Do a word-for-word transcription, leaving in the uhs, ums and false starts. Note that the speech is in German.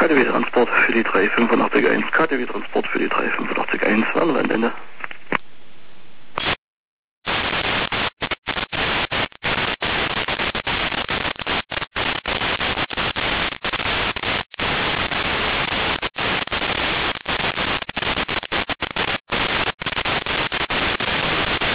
K D W-Transport für die drei fünf acht eins, K D W-Transport für die drei fünf acht eins, Warnewendende.